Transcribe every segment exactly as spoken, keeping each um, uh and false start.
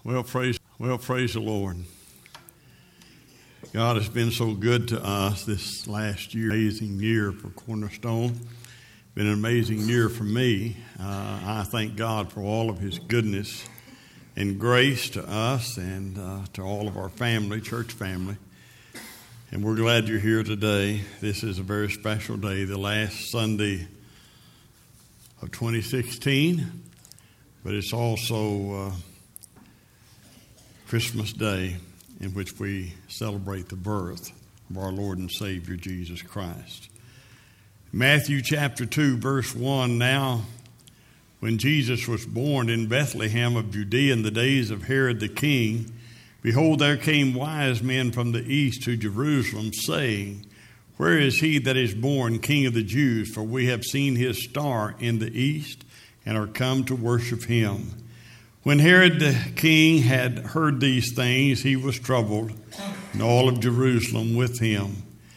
Well, praise, well, praise the Lord. God has been so good to us this last year. Amazing year for Cornerstone. Been an amazing year for me. Uh, I thank God for all of His goodness and grace to us and uh, to all of our family, church family. And we're glad you're here today. This is a very special day, the last Sunday of twenty sixteen, but it's also uh, Christmas Day, in which we celebrate the birth of our Lord and Savior, Jesus Christ. Matthew chapter two, verse one, now when Jesus was born in Bethlehem of Judea in the days of Herod the king, behold, there came wise men from the east to Jerusalem, saying, where is he that is born King of the Jews? For we have seen his star in the east and are come to worship him. When Herod the king had heard these things, he was troubled, and all of Jerusalem with him.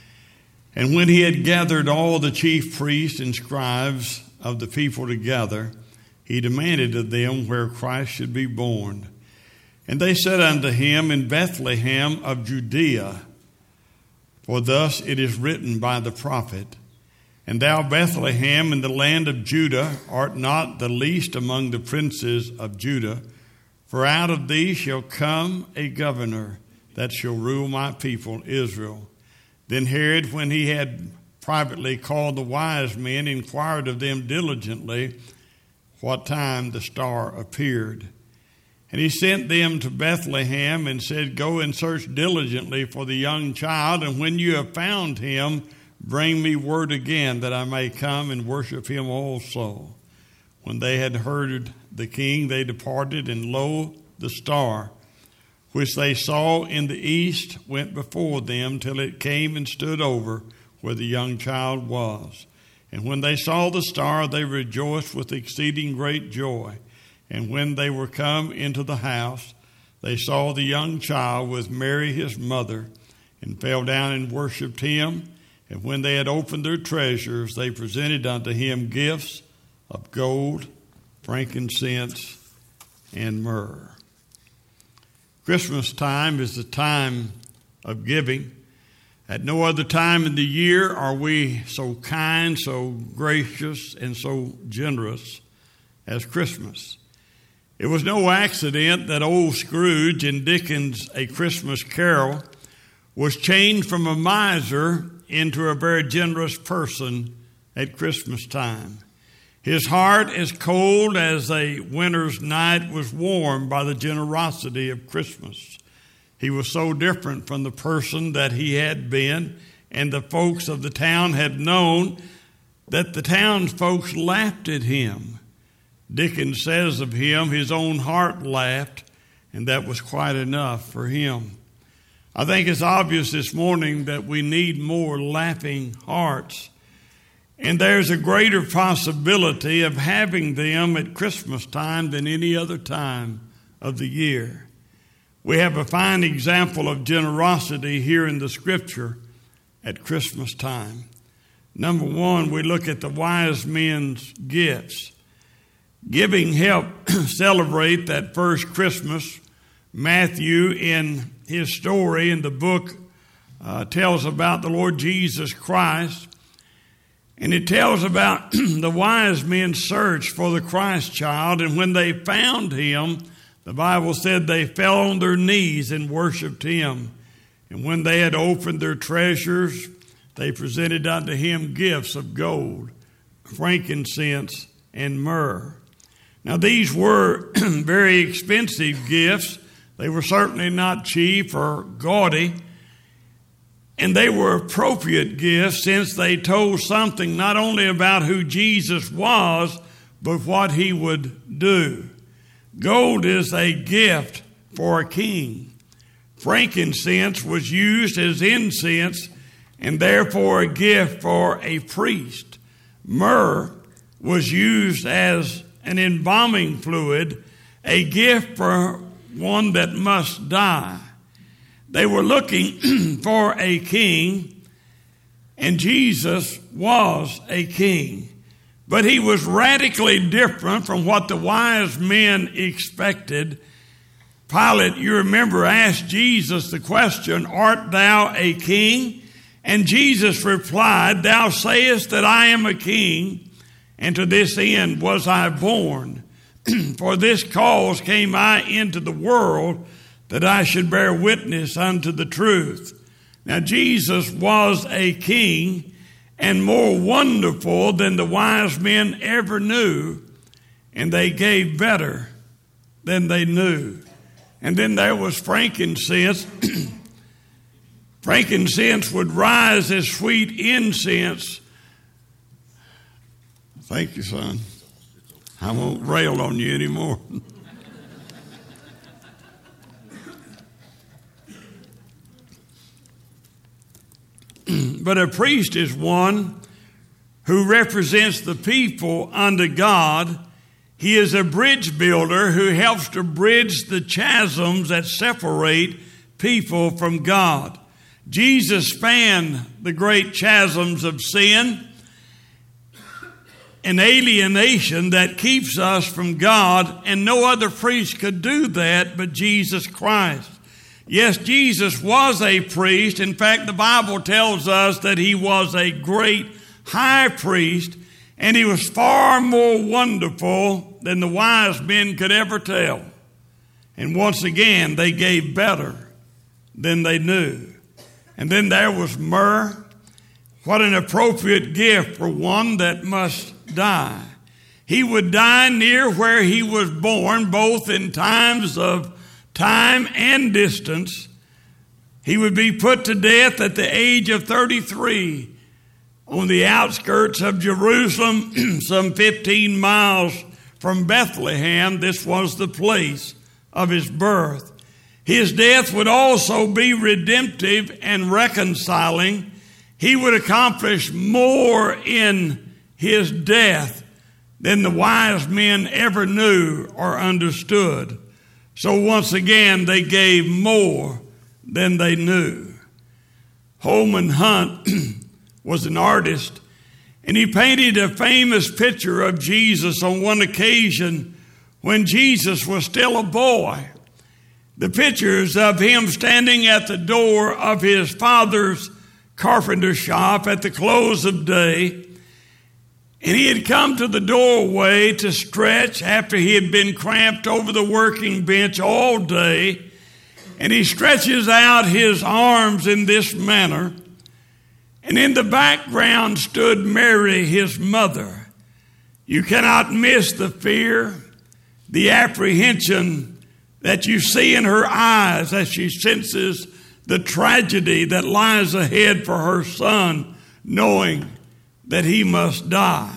And when he had gathered all the chief priests and scribes of the people together, he demanded of them where Christ should be born. And they said unto him, in Bethlehem of Judea, for thus it is written by the prophet, and thou, Bethlehem, in the land of Judah, art not the least among the princes of Judah, for out of thee shall come a governor that shall rule my people Israel. Then Herod, when he had privately called the wise men, inquired of them diligently what time the star appeared. And he sent them to Bethlehem and said, go and search diligently for the young child, and when you have found him, bring me word again that I may come and worship him also. When they had heard the king, they departed, and lo, the star, which they saw in the east, went before them till it came and stood over where the young child was. And when they saw the star, they rejoiced with exceeding great joy. And when they were come into the house, they saw the young child with Mary his mother, and fell down and worshipped him. And when they had opened their treasures, they presented unto him gifts of gold, frankincense, and myrrh. Christmas time is the time of giving. At no other time in the year are we so kind, so gracious, and so generous as Christmas. It was no accident that old Scrooge in Dickens' A Christmas Carol was changed from a miser into a very generous person at Christmas time. His heart, as cold as a winter's night, was warmed by the generosity of Christmas. He was so different from the person that he had been, and the folks of the town had known, that the townsfolk laughed at him. Dickens says of him, his own heart laughed, and that was quite enough for him. I think it's obvious this morning that we need more laughing hearts. And there's a greater possibility of having them at Christmas time than any other time of the year. We have a fine example of generosity here in the Scripture at Christmas time. Number one, we look at the wise men's gifts. Giving helped celebrate that first Christmas. Matthew, in his story in the book, uh, tells about the Lord Jesus Christ. And it tells about the wise men's search for the Christ child. And when they found him, the Bible said they fell on their knees and worshiped him. And when they had opened their treasures, they presented unto him gifts of gold, frankincense, and myrrh. Now, these were very expensive gifts. They were certainly not cheap or gaudy. And they were appropriate gifts since they told something not only about who Jesus was, but what he would do. Gold is a gift for a king. Frankincense was used as incense and therefore a gift for a priest. Myrrh was used as an embalming fluid, a gift for one that must die. They were looking for a king, and Jesus was a king. But he was radically different from what the wise men expected. Pilate, you remember, asked Jesus the question, "Art thou a king?" And Jesus replied, "Thou sayest that I am a king, and to this end was I born. For this cause came I into the world, that I should bear witness unto the truth." Now Jesus was a king, and more wonderful than the wise men ever knew, and they gave better than they knew. And then there was frankincense. Frankincense would rise as sweet incense. Thank you, son. I won't rail on you anymore. But a priest is one who represents the people unto God. He is a bridge builder who helps to bridge the chasms that separate people from God. Jesus spanned the great chasms of sin and alienation that keeps us from God, and no other priest could do that but Jesus Christ. Yes, Jesus was a priest. In fact, the Bible tells us that he was a great high priest, and he was far more wonderful than the wise men could ever tell. And once again, they gave better than they knew. And then there was myrrh. What an appropriate gift for one that must die. He would die near where he was born, both in times of time and distance. He would be put to death at the age of thirty-three on the outskirts of Jerusalem, some fifteen miles from Bethlehem. This was the place of his birth. His death would also be redemptive and reconciling. He would accomplish more in his death than the wise men ever knew or understood. So once again, they gave more than they knew. Holman Hunt was an artist, and he painted a famous picture of Jesus on one occasion when Jesus was still a boy. The pictures of him standing at the door of his father's carpenter shop at the close of day. And he had come to the doorway to stretch after he had been cramped over the working bench all day. And he stretches out his arms in this manner. And in the background stood Mary, his mother. You cannot miss the fear, the apprehension that you see in her eyes as she senses the tragedy that lies ahead for her son, knowing that he must die.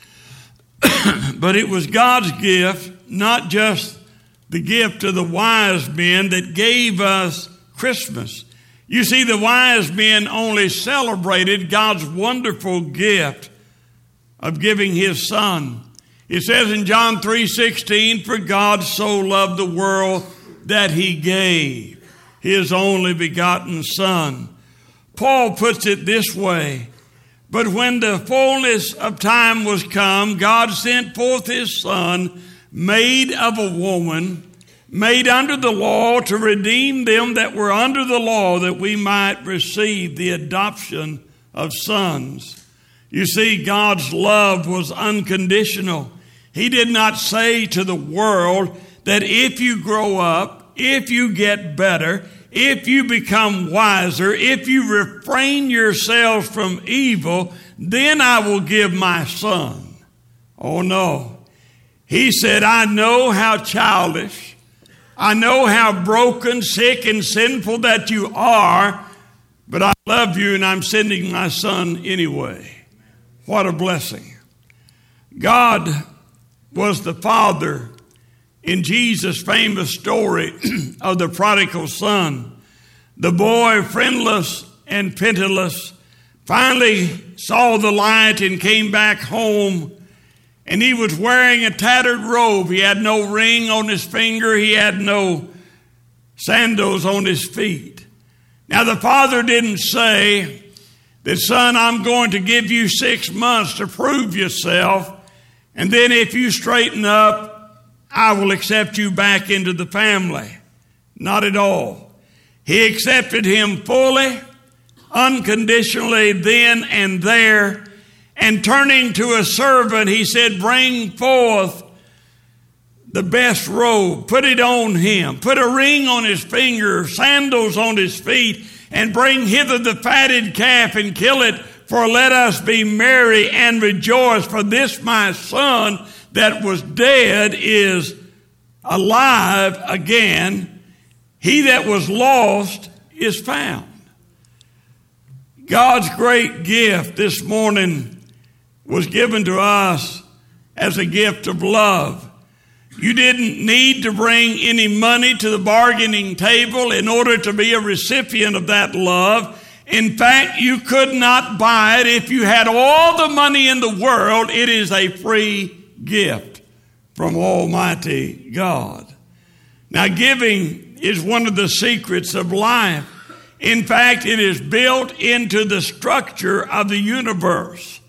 But it was God's gift, not just the gift of the wise men, that gave us Christmas. You see, the wise men only celebrated God's wonderful gift of giving his son. It says in John three sixteen, "For God so loved the world that he gave his only begotten son." Paul puts it this way, "But when the fullness of time was come, God sent forth his son, made of a woman, made under the law, to redeem them that were under the law, that we might receive the adoption of sons." You see, God's love was unconditional. He did not say to the world that if you grow up, if you get better, if you become wiser, if you refrain yourselves from evil, then I will give my son. Oh no. He said, "I know how childish, I know how broken, sick, and sinful that you are, but I love you and I'm sending my son anyway." What a blessing. God was the father in Jesus' famous story of the prodigal son. The boy, friendless and penniless, finally saw the light and came back home, and he was wearing a tattered robe. He had no ring on his finger. He had no sandals on his feet. Now, the father didn't say that, "Son, I'm going to give you six months to prove yourself, and then if you straighten up, I will accept you back into the family." Not at all. He accepted him fully, unconditionally, then and there. And turning to a servant, he said, bring forth the best robe, put it on him, put a ring on his finger, sandals on his feet, and bring hither the fatted calf and kill it, for let us be merry and rejoice. For this my son that was dead is alive again. He that was lost is found. God's great gift this morning was given to us as a gift of love. You didn't need to bring any money to the bargaining table in order to be a recipient of that love. In fact, you could not buy it if you had all the money in the world. It is a free gift from Almighty God. Now, giving is one of the secrets of life. In fact, it is built into the structure of the universe.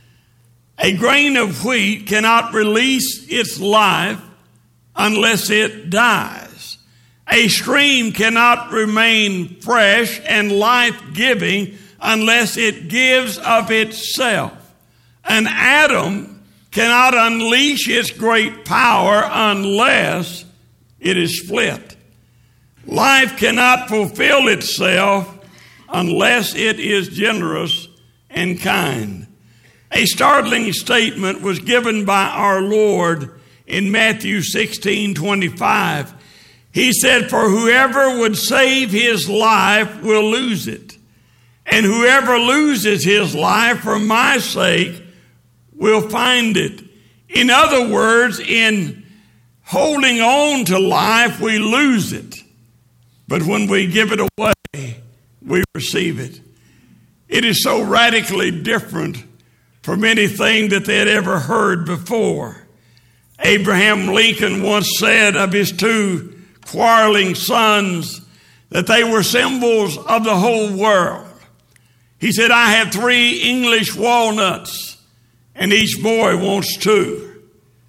A grain of wheat cannot release its life unless it dies. A stream cannot remain fresh and life-giving unless it gives of itself. An atom cannot unleash its great power unless it is split. Life cannot fulfill itself unless it is generous and kind. A startling statement was given by our Lord in Matthew sixteen twenty-five. He said, for whoever would save his life will lose it. And whoever loses his life for my sake will find it. In other words, in holding on to life, we lose it. But when we give it away, we receive it. It is so radically different from anything that they had ever heard before. Abraham Lincoln once said of his two quarreling sons that they were symbols of the whole world. He said, I have three English walnuts, and each boy wants two.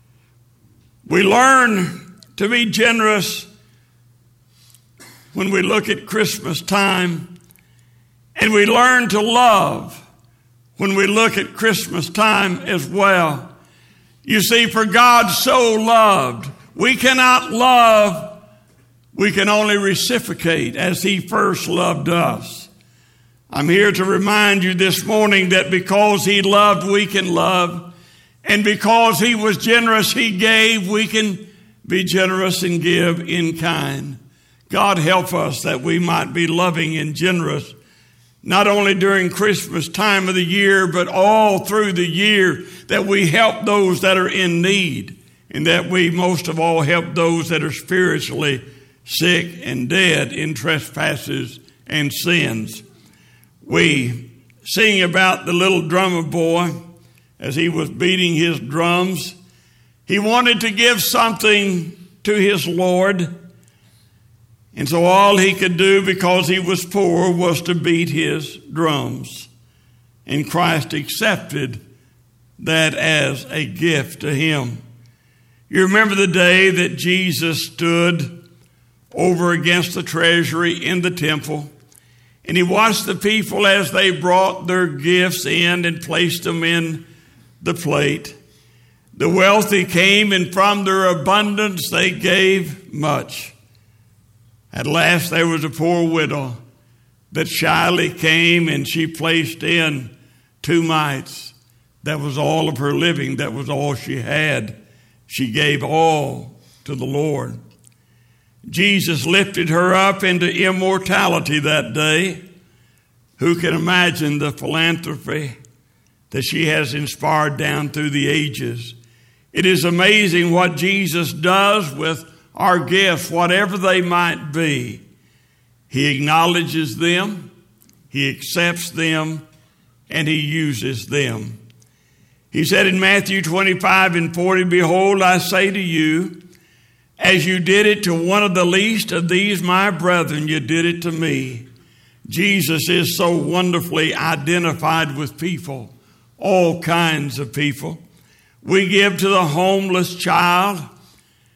We learn to be generous when we look at Christmas time, and we learn to love when we look at Christmas time as well. You see, for God so loved, we cannot love, we can only reciprocate as he first loved us. I'm here to remind you this morning that because he loved, we can love. And because he was generous, he gave, we can be generous and give in kind. God help us that we might be loving and generous, not only during Christmas time of the year, but all through the year, that we help those that are in need, and that we most of all help those that are spiritually sick and dead in trespasses and sins. We sing about the little drummer boy as he was beating his drums. He wanted to give something to his Lord, and so all he could do, because he was poor, was to beat his drums. And Christ accepted that as a gift to him. You remember the day that Jesus stood over against the treasury in the temple, and he watched the people as they brought their gifts in and placed them in the plate. The wealthy came, and from their abundance they gave much. At last there was a poor widow that shyly came, and she placed in two mites. That was all of her living. That was all she had. She gave all to the Lord. Jesus lifted her up into immortality that day. Who can imagine the philanthropy that she has inspired down through the ages? It is amazing what Jesus does with our gifts, whatever they might be. He acknowledges them, he accepts them, and he uses them. He said in Matthew twenty-five and forty, behold, I say to you, as you did it to one of the least of these my brethren, you did it to me. Jesus is so wonderfully identified with people, all kinds of people. We give to the homeless child.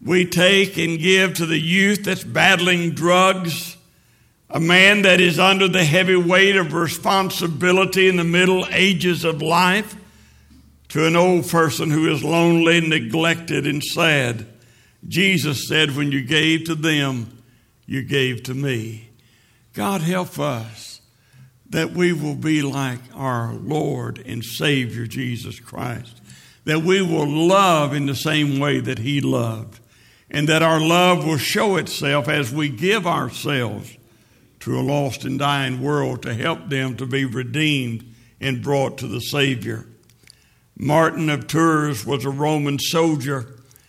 we take and give to the youth that's battling drugs, a man that is under the heavy weight of responsibility in the middle ages of life, to an old person who is lonely, neglected, and sad. Jesus said, when you gave to them, you gave to me. God, help us that we will be like our Lord and Savior, Jesus Christ, that we will love in the same way that he loved, and that our love will show itself as we give ourselves to a lost and dying world to help them to be redeemed and brought to the Savior. Martin of Tours was a Roman soldier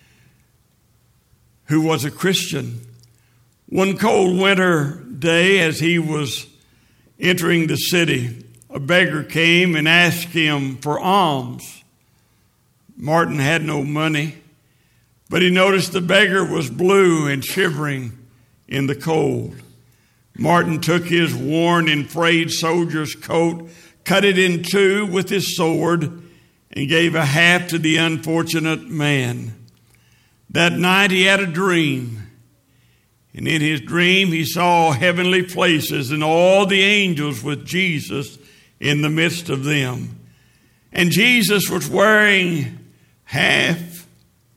who was a Christian. One cold winter day, as he was entering the city, a beggar came and asked him for alms. Martin had no money, but he noticed the beggar was blue and shivering in the cold. Martin took his worn and frayed soldier's coat, cut it in two with his sword, and gave a half to the unfortunate man. That night he had a dream, and in his dream he saw heavenly places and all the angels with Jesus in the midst of them. And Jesus was wearing half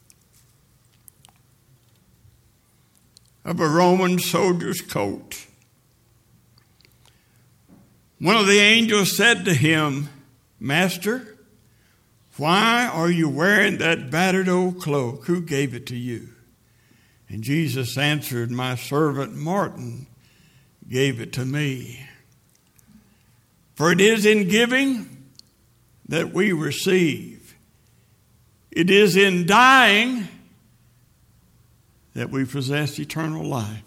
of a Roman soldier's coat. One of the angels said to him, "Master, why are you wearing that battered old cloak? Who gave it to you?" And Jesus answered, "My servant Martin gave it to me. For it is in giving that we receive. It is in dying that we possess eternal life."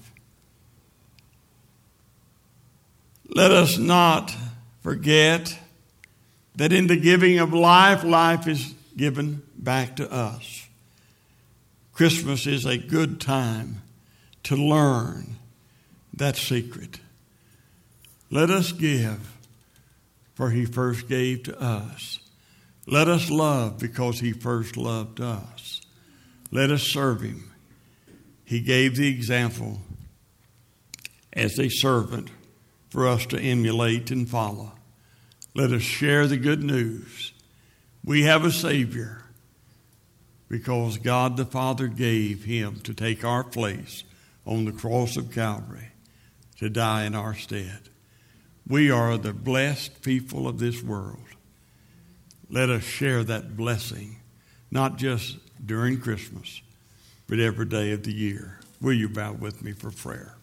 Let us not forget that in the giving of life, life is given back to us. Christmas is a good time to learn that secret. Let us give, for he first gave to us. Let us love because he first loved us. Let us serve him. He gave the example as a servant for us to emulate and follow. Let us share the good news. We have a Savior because God the Father gave him to take our place on the cross of Calvary, to die in our stead. We are the blessed people of this world. Let us share that blessing, not just during Christmas, but every day of the year. Will you bow with me for prayer?